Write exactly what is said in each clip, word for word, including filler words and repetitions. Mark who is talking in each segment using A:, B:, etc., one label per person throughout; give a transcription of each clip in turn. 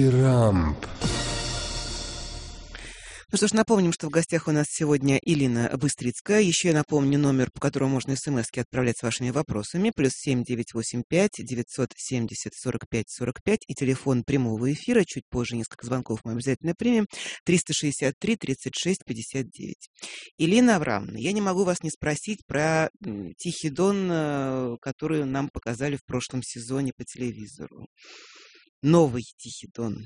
A: Дифирамб.
B: Ну что ж, напомним, что в гостях у нас сегодня Илина Быстрицкая. Еще я напомню номер, по которому можно смски отправлять с вашими вопросами. Плюс семь девять восемь пять девятьсот семьдесят сорок пять сорок пять. И телефон прямого эфира. Чуть позже несколько звонков мы обязательно примем. триста шестьдесят три тридцать шесть пятьдесят девять. Илина Аврамовна, я не могу вас не спросить про «Тихий Дон», который нам показали в прошлом сезоне по телевизору. Новый «Тихий Дон».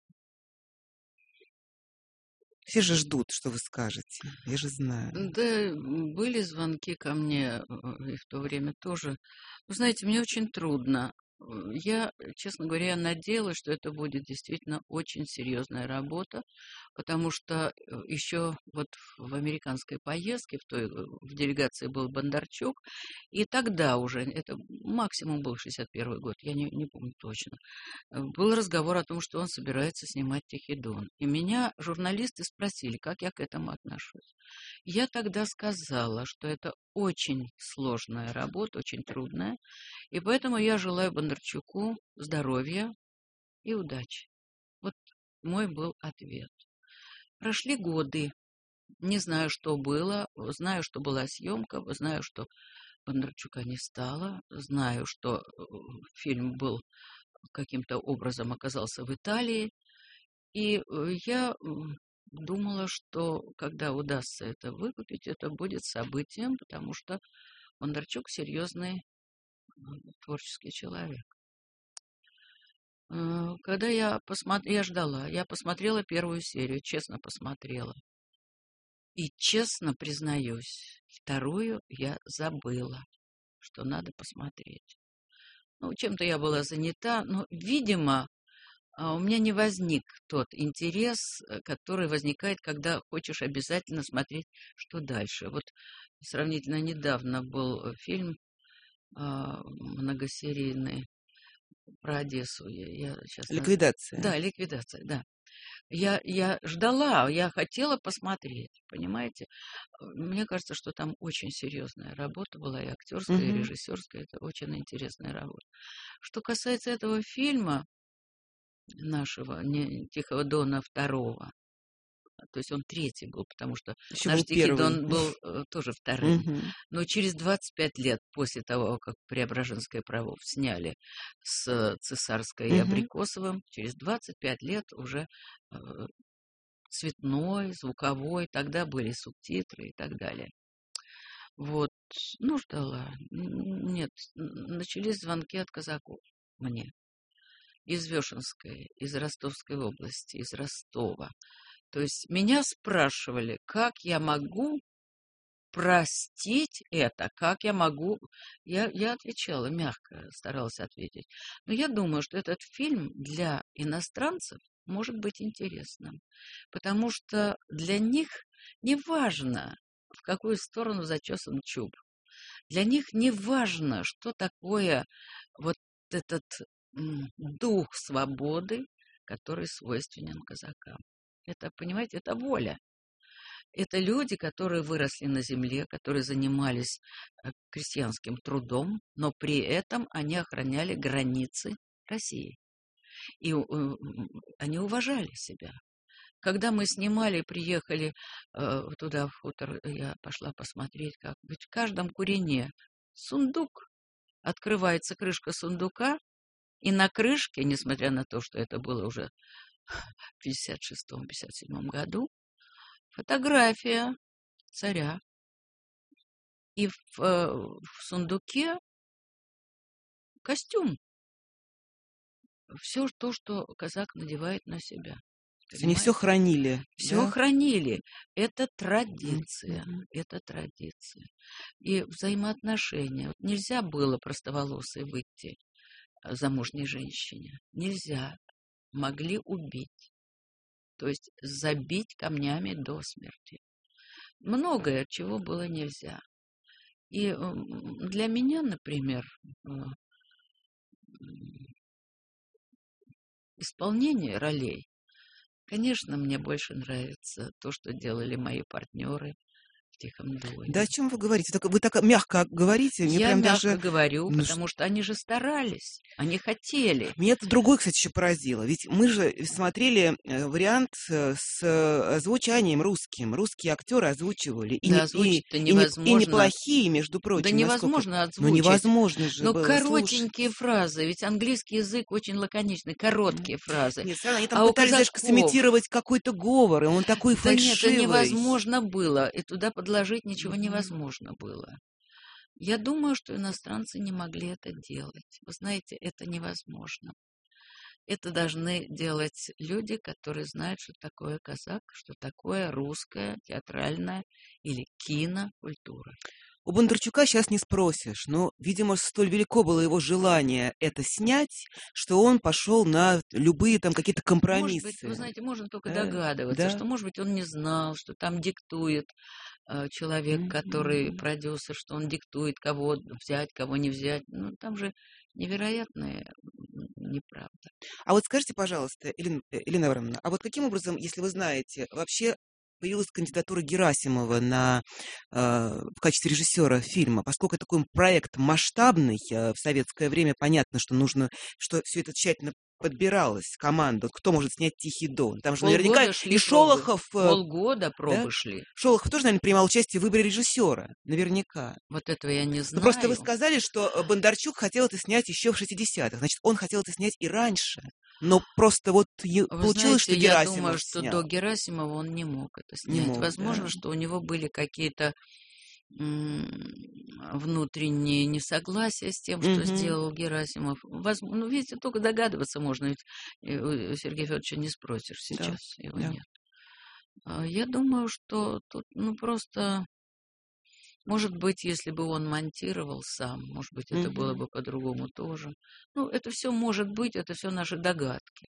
B: Все же ждут, что вы скажете. Я же знаю.
C: Да, были звонки ко мне и в то время тоже. Вы знаете, мне очень трудно. Я, честно говоря, надеялась, что это будет действительно очень серьезная работа, потому что еще вот в американской поездке, в той в делегации был Бондарчук, и тогда уже, это максимум был шестьдесят первый год, я не, не помню точно, был разговор о том, что он собирается снимать «Тихий Дон». И меня журналисты спросили, как я к этому отношусь. Я тогда сказала, что это очень сложная работа, очень трудная, и поэтому я желаю Бондарчуку здоровья и удачи. Вот мой был ответ. Прошли годы. Не знаю, что было. Знаю, что была съемка. Знаю, что Бондарчука не стало. Знаю, что фильм был каким-то образом оказался в Италии. И я думала, что когда удастся это выкупить, это будет событием, потому что Бондарчук серьезный творческий человек. Когда я посмотрела, я ждала, я посмотрела первую серию, честно посмотрела. И честно признаюсь, вторую я забыла, что надо посмотреть. Ну, чем-то я была занята, но, видимо, у меня не возник тот интерес, который возникает, когда хочешь обязательно смотреть, что дальше. Вот сравнительно недавно был фильм многосерийный про Одессу. Я, я сейчас...
B: Ликвидация.
C: Да, ликвидация, да. Я, я ждала, я хотела посмотреть, понимаете? Мне кажется, что там очень серьезная работа была, и актерская,
B: угу.
C: и режиссерская. Это очень интересная работа. Что касается этого фильма нашего не, «Тихого Дона» второго, то есть он третий был, потому что
B: Еще
C: наш
B: был
C: «Тихий
B: первый.
C: Дон» был э, тоже вторым.
B: Угу.
C: Но через двадцать пять лет после того, как Преображенское право сняли с Цесарской и
B: угу.
C: Абрикосовым, через двадцать пять лет уже э, цветной, звуковой, тогда были субтитры и так далее. Вот, ну, ждала. Нет, начались звонки от казаков мне. Из Вешенской, из Ростовской области, из Ростова. То есть меня спрашивали, как я могу простить это, как я могу... Я, я отвечала мягко, старалась ответить. Но я думаю, что этот фильм для иностранцев может быть интересным, потому что для них не важно, в какую сторону зачесан чуб. Для них не важно, что такое вот этот м, дух свободы, который свойственен казакам. Это, понимаете, это воля. Это люди, которые выросли на земле, которые занимались крестьянским трудом, но при этом они охраняли границы России. И э, они уважали себя. Когда мы снимали, приехали э, туда, в хутор, я пошла посмотреть, как ведь в каждом курине сундук. Открывается крышка сундука, и на крышке, несмотря на то, что это было уже в пятьдесят шестом — пятьдесят седьмом году, фотография царя. И в, э, в сундуке костюм. Все то, что казак надевает на себя.
B: Понимаете? Они все хранили.
C: Все
B: да?
C: хранили. Это традиция.
B: Mm-hmm.
C: Это традиция. И взаимоотношения. Вот нельзя было простоволосой выйти замужней женщине. Нельзя. Могли убить. То есть забить камнями до смерти. Многое, чего было нельзя. И для меня, например, исполнение ролей, конечно, мне больше нравится то, что делали мои партнеры, в «Тихом доне».
B: Да о чем вы говорите? Так, вы так мягко говорите. Мне
C: Я
B: прям
C: мягко
B: даже...
C: говорю,
B: ну,
C: потому что они же старались, они хотели.
B: Меня это другое, кстати, еще поразило. Ведь мы же смотрели э, вариант э, с э, озвучанием русским. Русские актеры озвучивали. И,
C: Да,
B: не, и,
C: озвучить-то
B: и, не, и
C: невозможно.
B: неплохие, между прочим.
C: Да
B: насколько...
C: невозможно
B: Но
C: озвучить.
B: невозможно же
C: Но
B: было
C: коротенькие
B: слушать.
C: фразы, ведь английский язык очень лаконичный, короткие фразы.
B: Нет, они там
C: А у
B: пытались даже
C: казаков...
B: сымитировать какой-то говор, и он такой
C: Да нет, это
B: фальшивый.
C: невозможно было, и туда подложить ничего
B: Мгм.
C: невозможно было. Я думаю, что иностранцы не могли это делать. Вы знаете, это невозможно. Это должны делать люди, которые знают, что такое казак, что такое русская театральная или кинокультура.
B: У Бондарчука сейчас не спросишь, но, видимо, столь велико было его желание это снять, что он пошел на любые там какие-то компромиссы.
C: Может быть, вы знаете, можно только
B: Э,
C: догадываться,
B: да.
C: что, может быть, он не знал, что там диктует э, человек,
B: Мгм.
C: который продюсер, что он диктует, кого взять, кого не взять. Ну, там же невероятная м, неправда.
B: А вот скажите, пожалуйста, Елена, э, Елена Ивановна, а вот каким образом, если вы знаете, вообще появилась кандидатура Герасимова на, э, в качестве режиссера фильма, поскольку это такой проект масштабный, э, в советское время понятно, что нужно, что все это тщательно подбиралась команда, кто может снять «Тихий дон». Там же наверняка
C: Полгода шли
B: и
C: пробы.
B: Шолохов, э,
C: Полгода пробы
B: да?
C: шли.
B: Шолохов тоже, наверное, принимал участие в выборе режиссера, наверняка.
C: Вот этого я не
B: Ну,
C: знаю.
B: просто вы сказали, что э, Бондарчук хотел это снять еще в шестидесятых. Значит, он хотел это снять и раньше. Но просто вот е-
C: Вы
B: получилось,
C: знаете,
B: что
C: я
B: Герасимов
C: думаю, что
B: снял.
C: до Герасимова он не мог это
B: Не
C: снять.
B: мог,
C: Возможно,
B: да.
C: что у него были какие-то м, внутренние несогласия с тем, что
B: Мгм.
C: сделал Герасимов. Возм- Ну, видите, только догадываться можно, ведь э, у Сергея Федоровича не спросишь
B: Да,
C: сейчас, его
B: да.
C: нет. А Я думаю, что тут, ну, просто, может быть, если бы он монтировал сам, может быть, это было
B: Мгм.
C: бы по-другому тоже. Ну, это все может быть, это все наши догадки.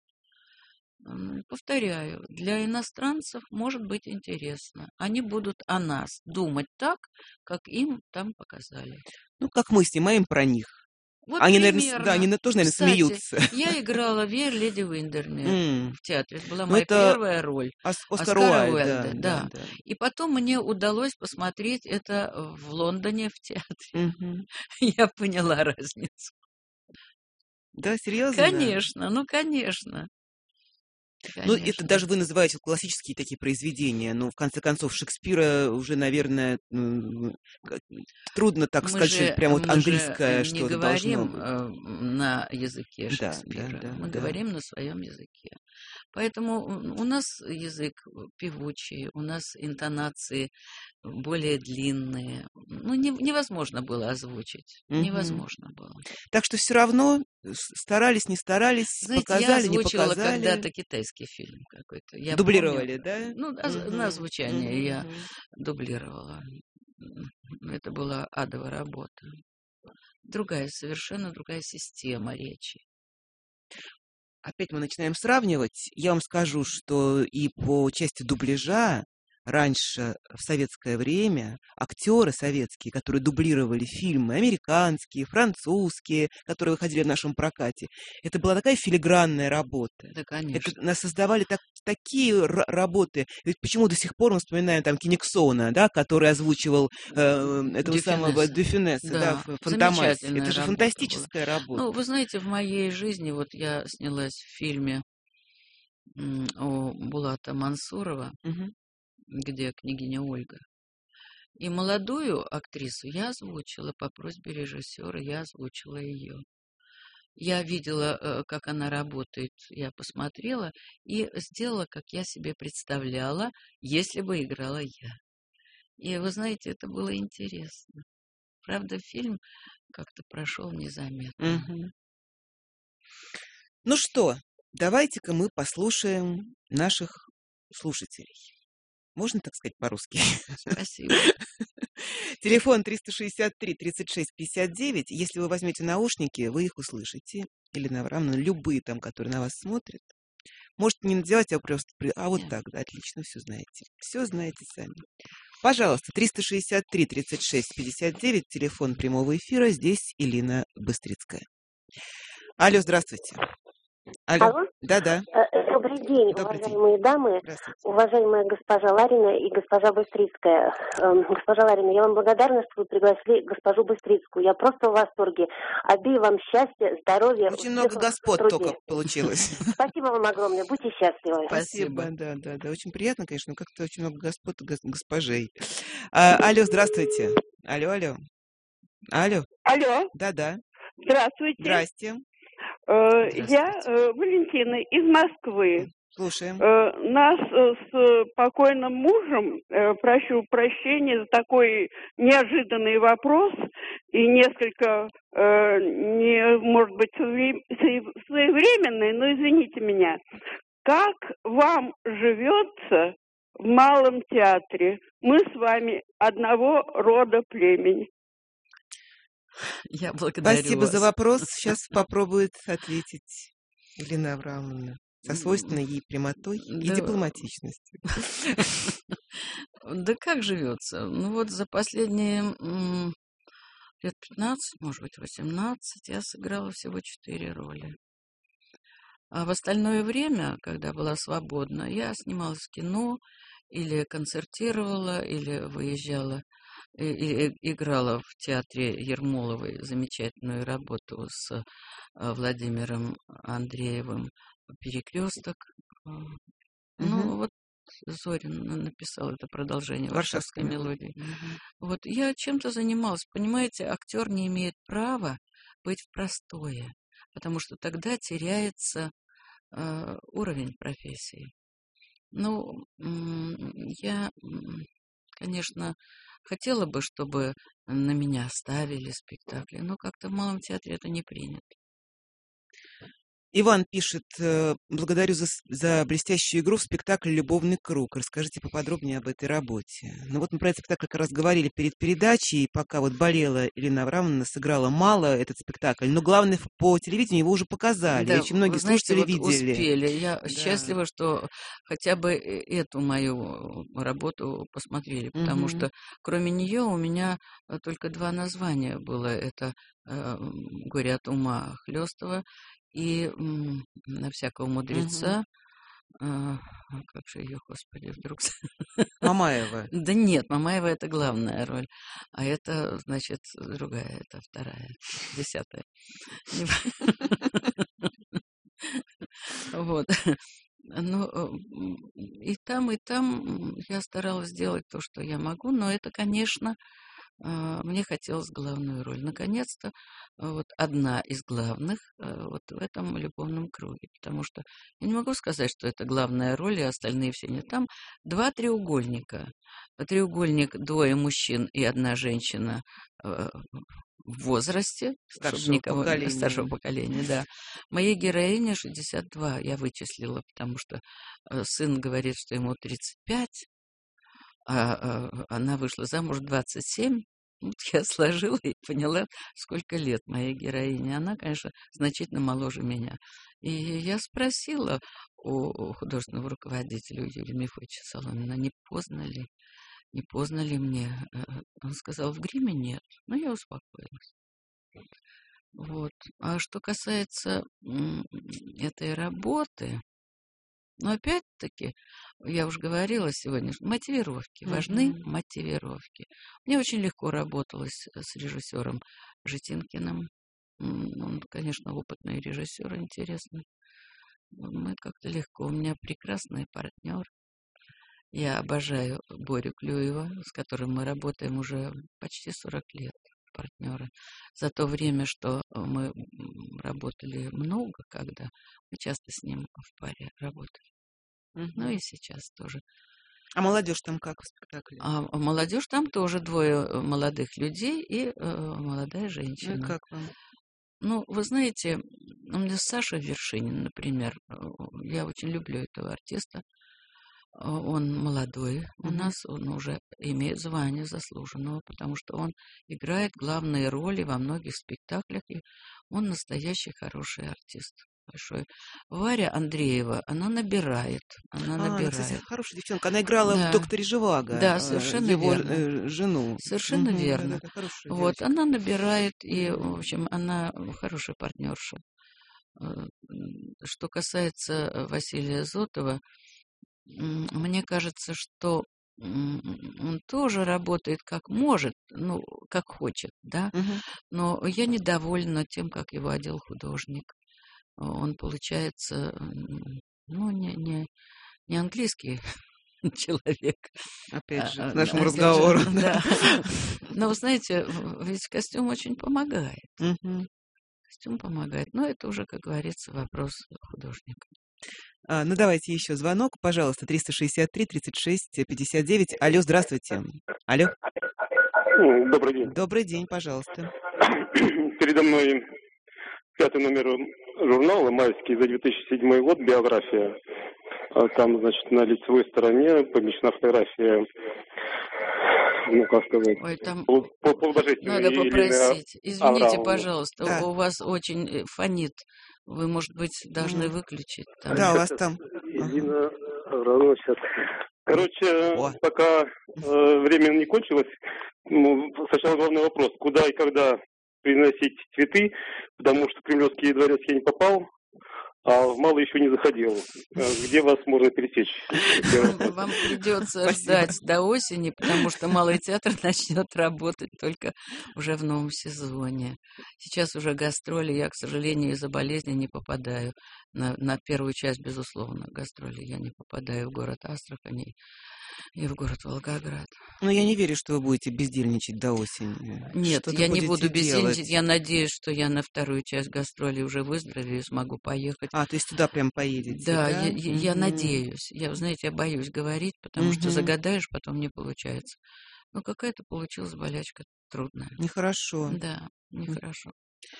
C: М, Повторяю, для иностранцев может быть интересно. Они будут о нас думать так, как им там показали.
B: Ну, как мы снимаем про них.
C: Вот
B: Они, наверное, с- да,
C: примерно.
B: они на- тоже, наверное,
C: Кстати,
B: смеются.
C: я играла Вер Леди Виндермere
B: М.
C: в театре. Это была
B: Ну,
C: моя
B: это
C: первая роль.
B: Ос- Оскар
C: Оскара
B: Уайльд, да,
C: Уайльда,
B: да,
C: да.
B: да.
C: И потом мне удалось посмотреть это в Лондоне в театре.
B: Мгм.
C: Я поняла разницу.
B: Да, серьезно?
C: Конечно, ну, конечно.
B: Ну, это
C: Конечно.
B: даже вы называете классические такие произведения. Ну, в конце концов, Шекспира уже, наверное, м, как- трудно так
C: Мы
B: сказать, что это
C: же,
B: прям вот
C: мы же
B: английское
C: не
B: что-то должно
C: говорим
B: быть.
C: э, на языке
B: Да, да,
C: Шекспира,
B: да,
C: мы
B: да.
C: говорим на своем языке. Поэтому м, у нас язык певучий, у нас интонации более длинные. Ну, не- невозможно было озвучить.
B: Мгм.
C: Невозможно было.
B: Так что все равно с- старались, не старались,
C: Знаете, я
B: показали, не
C: озвучивала
B: показали,
C: когда-то китайский фильм какой-то. Я
B: дублировали,
C: помню,
B: да?
C: ну, оз- на
B: Мгм,
C: озвучание я
B: мгм, мгм.
C: дублировала. М, Это была адовая работа. Другая, совершенно другая система речи.
B: Опять мы начинаем сравнивать. Я вам скажу, что и по части дубляжа раньше, в советское время, актеры советские, которые дублировали фильмы американские, французские, которые выходили в нашем прокате, это была такая филигранная работа.
C: Да,
B: Это
C: конечно.
B: нас создавали так, такие р- работы. Ведь почему до сих пор мы вспоминаем там Кениксона, да, который озвучивал э, этого самого
C: Дюфинеса.
B: Дюфинеса, да,
C: Да,
B: в «Фантомасе».
C: замечательная
B: Это же
C: работа была.
B: фантастическая работа.
C: Ну, вы знаете, в моей жизни, вот я снялась в фильме м, у Булата Мансурова,
B: Мгм.
C: где княгиня Ольга. И молодую актрису я озвучила по просьбе режиссера, я озвучила ее. Я видела, э, как она работает, я посмотрела и сделала, как я себе представляла, если бы играла я. И вы знаете, это было интересно. Правда, фильм как-то прошел незаметно.
B: Мгм. Ну что, давайте-ка мы послушаем наших слушателей. Можно так сказать по-русски?
C: Спасибо.
B: Телефон триста шестьдесят три тридцать шесть пятьдесят девять. Если вы возьмете наушники, вы их услышите. Елена Аврамовна, любые там, которые на вас смотрят. Можете не надевать, а просто... при- А вот
C: Нет.
B: так, да, отлично, все знаете. Все знаете сами. Пожалуйста, триста шестьдесят три тридцать шесть пятьдесят девять, телефон прямого эфира. Здесь Элина Быстрицкая. Алло, здравствуйте. Алло.
A: Алло.
B: Да-да.
A: Э, Добрый Добрый день,
B: Добрый день.
A: уважаемые дамы,
B: Здравствуйте.
A: уважаемая госпожа Ларина и госпожа Быстрицкая. Эм, госпожа Ларина, я вам благодарна, что вы пригласили госпожу Быстрицкую. Я просто в восторге. Обеим вам счастья, здоровья,
B: Очень много
A: успехов в
B: господ
A: труде.
B: только получилось.
A: Спасибо вам огромное, будьте счастливы.
B: Спасибо,
C: Спасибо.
B: да, да, да. Очень приятно, конечно, но как-то очень много господ и гос- госпожей. А, алло, здравствуйте. Алло, алло. Алло.
D: Алло,
B: Да-да.
D: здравствуйте.
B: Здрасте.
D: Э, Я
C: Здравствуйте.
D: э, Валентина из Москвы.
B: Слушаем.
D: Э, Нас э, с покойным мужем, э, прошу прощения за такой неожиданный вопрос и несколько, э, не, может быть, свои- свои- своевременный, но извините меня. Как вам живется в Малом театре? Мы с вами одного рода племени.
C: Я благодарю
B: Спасибо за
C: вас.
B: вопрос. Сейчас попробует ответить Елена Аврамовна со свойственной ей прямотой и
C: Да,
B: дипломатичностью.
C: да как живется? Ну вот за последние м, лет пятнадцать, может быть, восемнадцать я сыграла всего четыре роли. А в остальное время, когда была свободна, я снималась в кино или концертировала, или выезжала, и, и- и играла в театре Ермоловой замечательную работу с э, Владимиром Андреевым «Перекресток». Э, Ну,
B: Мгм.
C: вот Зорин на- написал это продолжение
B: Варшавская
C: «Варшавской
B: мелодия.
C: мелодии».
B: Мгм.
C: Вот я чем-то занималась. Понимаете, актер не имеет права быть в простое, потому что тогда теряется э, уровень профессии. Ну, м, я, м, конечно, хотела бы, чтобы на меня ставили спектакли, но как-то в Малом театре это не принято.
B: Иван пишет, э, благодарю за, с- за блестящую игру в спектакле «Любовный круг». Расскажите поподробнее об этой работе. Ну вот мы про этот спектакль как раз говорили перед передачей, пока вот болела Елена Аврамовна, сыграла мало этот спектакль, но главное, ф- по телевидению его уже показали, и
C: Да,
B: очень
C: вы
B: многие
C: знаете,
B: слушатели
C: вот
B: видели.
C: успели. Я
B: Да.
C: счастлива, что хотя бы э- эту мою работу посмотрели, потому
B: Мгм.
C: что кроме нее у меня э, только два названия было. Это э, м, «Горе от ума» Хлёстова и м, «На всякого
B: Мгм.
C: мудреца». а, Как же ее, господи, вдруг...
B: Мамаева.
C: Да нет, Мамаева — это главная роль, а это, значит, другая, это вторая, десятая. Не Вот. Ну, э, м, и там, и там м, я старалась сделать то, что я могу, но это, конечно, а, мне хотелось главную роль. Наконец-то, а, вот одна из главных а, вот в этом любовном круге, потому что я не могу сказать, что это главная роль, и остальные все не там. Два треугольника. Треугольник, двое мужчин и одна женщина э, в возрасте, чтобы
B: Старшего
C: никого старшего
B: поколения.
C: поколения, да. Моей героине шестьдесят два, я вычислила, потому что э, сын говорит, что ему тридцать пять, а а, она вышла замуж в двадцать семь. Вот я сложила и поняла, сколько лет моей героине. Она, конечно, значительно моложе меня. И я спросила у художественного руководителя, у Юрия Мефодича Соломина, не поздно ли, не поздно ли мне. Э, Он сказал, в гриме нет. Но я успокоилась. Вот. А что касается м, этой работы, но опять-таки, я уже говорила сегодня, что мотивировки, важны
B: Мгм.
C: мотивировки. Мне очень легко работалось с режиссером Житинкиным. М, Он, конечно, опытный режиссер, интересный. Мы как-то легко. У меня прекрасный партнер. Я обожаю Борю Клюева, с которым мы работаем уже почти сорок лет, партнеры. За то время, что мы м, работали много, когда мы часто с ним в паре работали. Ну
B: Мгм.
C: и сейчас тоже.
B: А молодежь там как в спектакле?
C: А молодежь там тоже двое э, молодых людей и э, молодая
B: Ну и
C: женщина.
B: как вам?
C: Ну, вы знаете, у меня Саша Вершинин, например, э, я очень люблю этого артиста. Э, Он молодой у
B: Мгм.
C: нас, он уже имеет звание заслуженного, потому что он играет главные роли во многих спектаклях, и он настоящий хороший артист. Большой. Варя Андреева, она набирает, она
B: А, она, кстати,
C: набирает.
B: хорошая девчонка. Она играла в
C: Да,
B: «Докторе Живаго»,
C: да,
B: э,
C: совершенно
B: его
C: верно.
B: э, жену.
C: Совершенно
B: Мгм.
C: верно.
B: Да-да-да, хорошая
C: Вот,
B: девочка.
C: она набирает, и, в
B: Мгм.
C: общем, она хорошая партнерша. Что касается Василия Зотова, мне кажется, что он тоже работает как может, ну, как хочет, да,
B: Мгм.
C: но я недовольна тем, как его одел художник. Он, получается, ну, не, не, не английский человек.
B: Опять же,
C: а,
B: к
C: а,
B: нашему
C: опять же,
B: разговору.
C: да. Но, вы знаете, в- ведь костюм очень помогает.
B: Мгм.
C: Костюм помогает. Но это уже, как говорится, вопрос художника.
B: А, ну, давайте еще звонок, пожалуйста, триста шестьдесят три тридцать шесть пятьдесят девять. Алло, здравствуйте. Алло,
E: Ну, Добрый день.
B: добрый день, пожалуйста.
E: Передо мной пятый номер журнала «Майский» за две тысячи седьмой год, биография. А Там, значит, на лицевой стороне помещена фотография, ну, как сказать,
C: Ой, там
E: пол- пол- полубожественной
C: надо
E: Елены
C: попросить. Извините,
E: Аврамовны.
C: пожалуйста,
B: Да.
C: у вас очень э, фонит. Вы, может быть, должны
B: М.
C: выключить там.
B: Да, у вас там... Ага.
E: Елена Аврамовна сейчас. Короче,
B: О.
E: пока э, время не кончилось, ну, сначала главный вопрос, куда и когда приносить цветы, потому что в Кремлевский дворец я не попал, а в Малый еще не заходил. Э, Где вас можно пересечь? Первый вопрос.
C: Вам придется
B: Спасибо.
C: ждать до осени, потому что Малый театр начнет работать только уже в новом сезоне. Сейчас уже гастроли. Я, к сожалению, из-за болезни не попадаю на, на первую часть, безусловно, гастроли. Я не попадаю в город Астрахань и- и в город Волгоград.
B: Ну, я не верю, что вы будете бездельничать до осени.
C: Нет,
B: Что-то
C: я не
B: будете
C: буду бездельничать.
B: делать.
C: Я надеюсь, что я на вторую часть гастролей уже выздоровею и смогу поехать.
B: А, то есть туда прям поедете,
C: Да,
B: да?
C: я, я- я
B: Мгм.
C: надеюсь. Я, вы знаете, я боюсь говорить, потому что
B: Мгм.
C: загадаешь, потом не получается. Но какая-то получилась болячка трудная.
B: Нехорошо.
C: Да,
B: М.
C: нехорошо.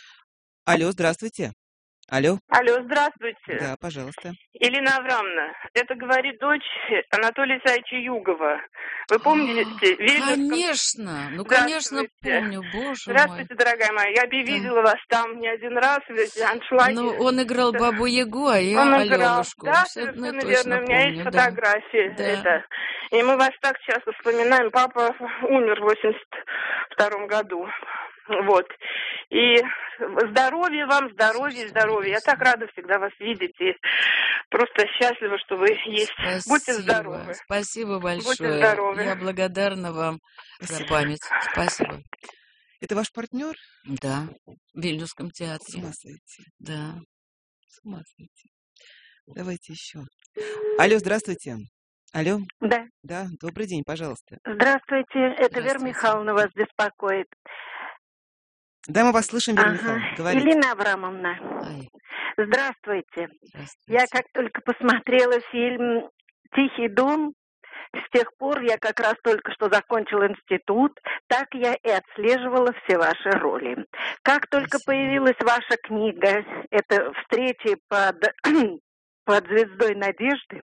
B: Алло, здравствуйте. Алло,
F: Алло, здравствуйте.
B: да, пожалуйста.
F: Ирина Аврамовна, это говорит дочь Анатолия Исаевича Югова. Вы помните? в Вильнюсском-
C: Конечно, ну, конечно,
F: Здравствуйте.
C: помню, боже мой.
F: Здравствуйте, дорогая моя. Я бы видела вас там не один раз, ведь аншлаги.
C: Ну, он играл Бабу Ягу, а я
F: Он играл.
C: Аленушку.
F: Да,
C: Абсолютно
F: совершенно
C: точно
F: верно. У меня есть
C: помню, да.
F: фотографии.
C: Да.
F: Это. И мы вас так часто вспоминаем. Папа умер в восемьдесят втором году. Вот. И здоровья вам, здоровья, здоровья. Я так рада всегда вас видеть. И просто счастлива, что вы есть. Будьте
C: Спасибо,
F: здоровы.
C: спасибо
F: Будьте
C: большое.
F: здоровы.
C: Я благодарна вам за
B: Спасибо.
C: память. Спасибо.
B: Это ваш партнер?
C: Да, в Вильнюсском
B: С
C: театре.
B: ума сойти.
C: Да.
B: С ума сойти. Давайте еще. Алло, здравствуйте. Алло,
A: Да.
B: да, добрый день, пожалуйста.
A: Здравствуйте, это Вера
C: Здравствуйте.
A: Михайловна вас беспокоит.
B: Да, мы вас слышим, Вера
A: Ага.
B: Михайловна. Говорите.
A: Елена Аврамовна,
C: Ай,
A: здравствуйте.
C: здравствуйте.
A: Я как только посмотрела фильм «Тихий дом», с тех пор я как раз только что закончила институт, так я и отслеживала все ваши роли. Как только
C: Спасибо.
A: появилась ваша книга, это «Встречи под, под звездой надежды»,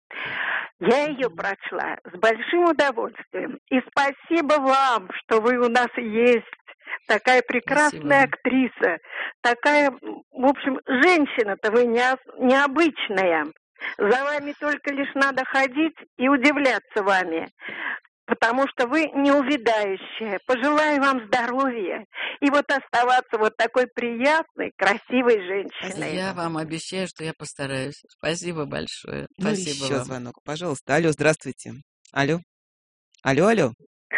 A: я ее
C: Мгм.
A: прочла с большим удовольствием. И спасибо вам, что вы у нас есть. Такая прекрасная
C: Спасибо.
A: актриса. Такая, в общем, женщина-то вы не, необычная. За вами только лишь надо ходить и удивляться вами. Потому что вы неувядающая. Пожелаю вам здоровья. И вот оставаться вот такой приятной, красивой женщиной.
C: Я вам обещаю, что я постараюсь. Спасибо большое.
B: Ну,
C: Спасибо
B: еще
C: вам.
B: звонок, пожалуйста. Алло, здравствуйте. Алло. Алло, алло.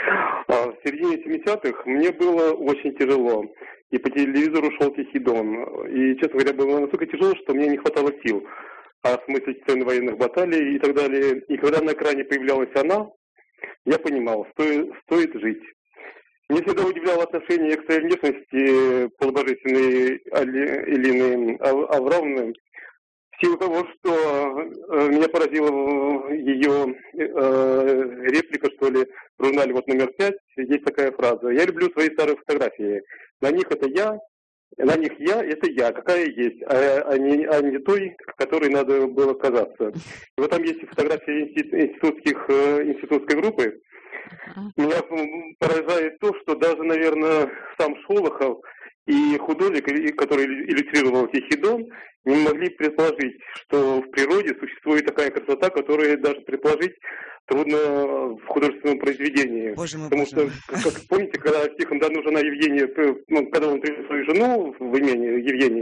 E: А В середине семидесятых мне было очень тяжело. И по телевизору шел «Тихий дон». И, честно говоря, было настолько тяжело, что мне не хватало сил. А в смысле сцены военных баталий и так далее. И когда на экране появлялась она, я понимал, стоит, стоит жить. Меня всегда удивляло отношение к своей внешности полубожественной Али- Елены Ав- Аврамовны. В силу того, что э, меня поразила ее э, реплика, что ли, в журнале вот номер пять, есть такая фраза. Я люблю свои старые фотографии. На них это я, на них я, это я, какая есть, а, а, не, а не той, которой надо было казаться. И вот там есть фотографии институтских, э, институтской группы.
C: Ага.
E: Меня м, поражает то, что даже, наверное, сам Шолохов и художник, и- который иллюстрировал «Тихий дон», не могли предположить, что в природе существует такая красота, которую даже предположить трудно в художественном произведении.
B: Боже мой,
E: Потому
B: боже
E: что,
B: мой.
E: как помните, когда Тихон Дану жена Евгения, ну, когда он привел свою жену в имение Евгения,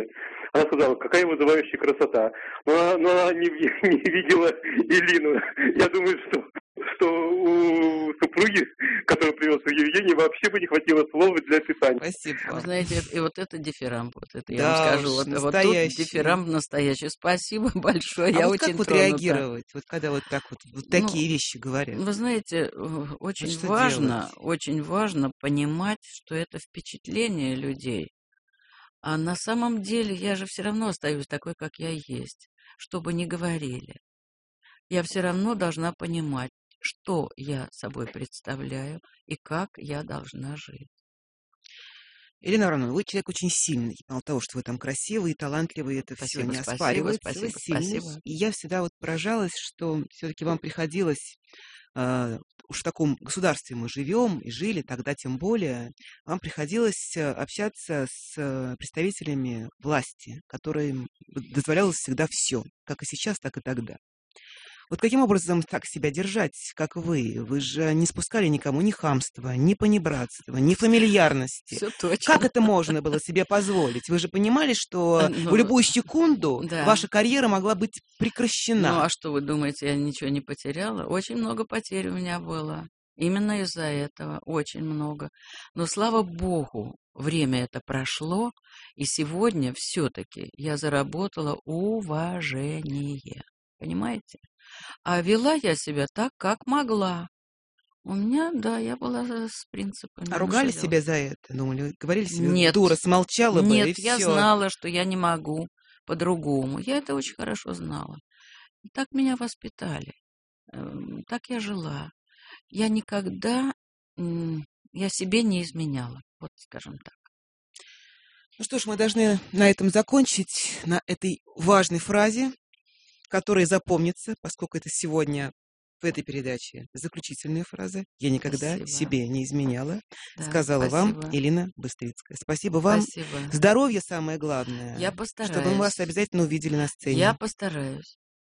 E: Она сказала, какая вызывающая красота. Но она, но она не, не видела Элину. Я думаю, что, что у супруги, которую привез Евгений, вообще бы не хватило слова для описания.
B: Спасибо.
C: Вы знаете, и вот это дифирамб, вот это я
B: Да
C: вам скажу.
B: уж,
C: Вот, вот тут
B: настоящий.
C: дифирамб настоящий. Спасибо большое,
B: А
C: я
B: вот
C: очень
B: как вот
C: тронута.
B: реагировать, вот когда вот так вот, вот
C: Ну,
B: такие вещи говорят?
C: Вы знаете, э, очень
B: что
C: важно,
B: делать?
C: очень важно понимать, что это впечатление людей. А на самом деле я же все равно остаюсь такой, как я есть, что бы ни говорили. Я все равно должна понимать, что я собой представляю и как я должна жить.
B: Елена Ароновна, вы человек очень сильный. Мало того, что вы там красивый и талантливый, это все
C: Спасибо,
B: не
C: спасибо,
B: оспаривается. Вы
C: спасибо,
B: сильный.
C: спасибо.
B: И я всегда вот поражалась, что все-таки вам приходилось, э, уж в таком государстве мы живем и жили, тогда тем более, вам приходилось э, общаться с э, представителями власти, которым дозволялось всегда все, как и сейчас, так и тогда. Вот каким образом так себя держать, как вы? Вы же не спускали никому ни хамства, ни понебратства, ни фамильярности.
C: Все точно.
B: Как это можно было себе позволить? Вы же понимали, что
C: Ну,
B: в любую секунду
C: да.
B: ваша карьера могла быть
C: Ну,
B: прекращена.
C: а что вы думаете, я ничего не потеряла? Очень много потерь у меня было. Именно из-за этого. Очень много. Но, слава богу, время это прошло, и сегодня все-таки я заработала уважение. Понимаете? А вела я себя так, как могла. У меня, да, я была с принципами.
B: А ругали
C: наша
B: себя за это? Думали, говорили себе,
C: Нет.
B: дура, смолчала бы, и
C: Нет, я
B: всё.
C: знала, что я не могу по-другому. Я это очень хорошо знала. И так меня воспитали. Эм, Так я жила. Я никогда, м, я себе не изменяла. Вот скажем так.
B: Ну что ж, мы должны на этом закончить, на этой важной фразе, которая запомнится, поскольку это сегодня в этой передаче заключительная фраза. Я никогда
C: Спасибо.
B: себе не изменяла,
C: Да,
B: сказала вам
C: спасибо.
B: Елена Быстрицкая. Спасибо вам.
C: Спасибо.
B: Здоровье самое главное.
C: Я
B: Чтобы мы
C: постараюсь.
B: вас обязательно увидели на сцене.
C: Я постараюсь.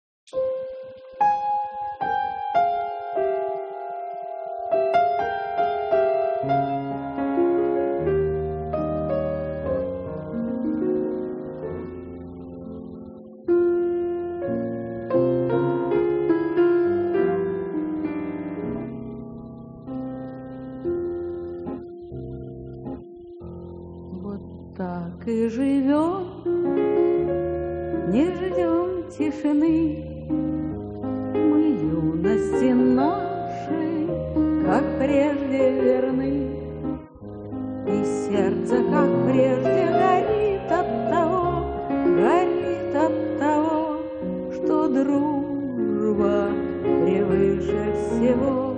G: Вот так и живем, не ждем тишины. Мы юности нашей, как прежде, верны. И сердце, как прежде, горит от того, горит от того, что дружба превыше всего.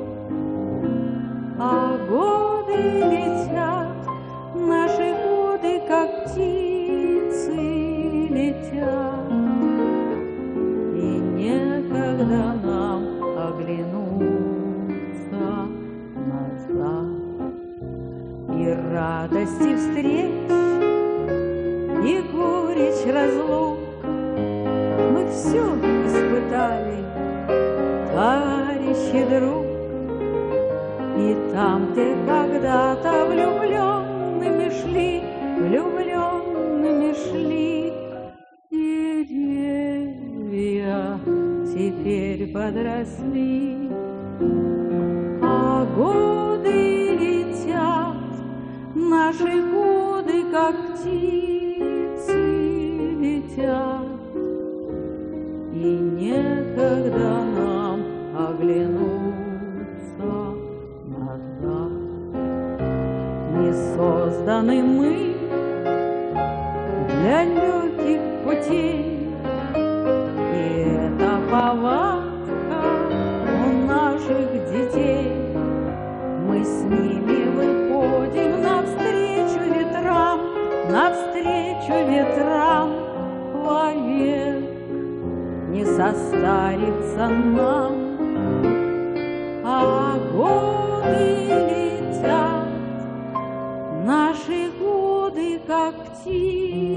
G: А годы летят, наши годы, как птицы, летят. И некогда нам оглянуться назад. И радости встреч, и горечь разлук мы все испытали, товарищи, друг. И там, где когда-то влюбленными шли, влюбленными шли, деревья теперь подросли. А годы летят, наши годы, как птицы, летят. И некогда нам оглянуться назад. Не созданы мы для легких путей, и это повадка у наших детей. Мы с ними выходим навстречу ветрам, навстречу ветрам вовек. Не состарится нам, а годы летят, наши годы, как птицы,